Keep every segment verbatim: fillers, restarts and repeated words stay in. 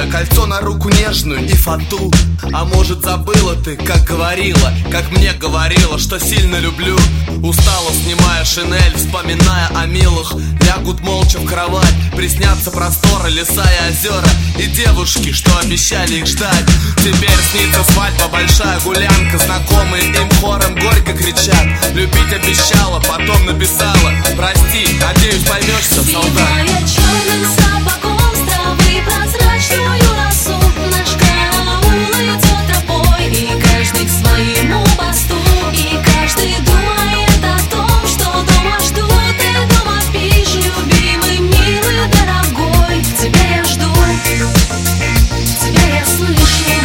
кольцо на руку нежную и фату. А может забыла ты, как говорила, как мне говорила, что сильно люблю. Устала, снимая шинель, вспоминая о милых. Лягут молча в кровать, приснятся просторы, леса и озера, и девушки, что обещали их ждать. Теперь снится свадьба, большая гулянка, знакомые им хором горько кричат. Любить обещала, потом написала: прости, надеюсь, поймешься, солдат. Черным сапогом с травы прозрачную росу. Наш караул идет тропой, и каждый к своему посту. И каждый думает о том, что дома ждут. И дома пишет: любимый, милый, дорогой, тебя я жду, тебя я слышу.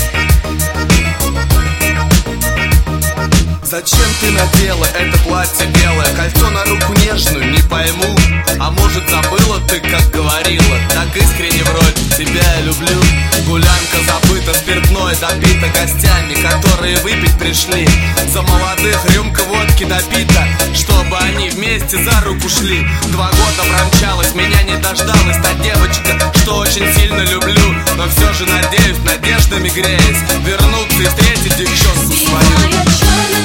Зачем ты надела это платье белое, кольцо на руку нежную, не пойму. А может забыла ты, как говорила, так искренне вроде: тебя я люблю. Гулянка забыта, спиртное допито гостями, которые выпить пришли. За молодых рюмка водки допита, чтобы они вместе за руку шли. Два года промчалась, меня не дождалась та девочка, что очень сильно люблю. Но все же надеюсь, надеждами греясь, вернуться и встретить девчонку свою.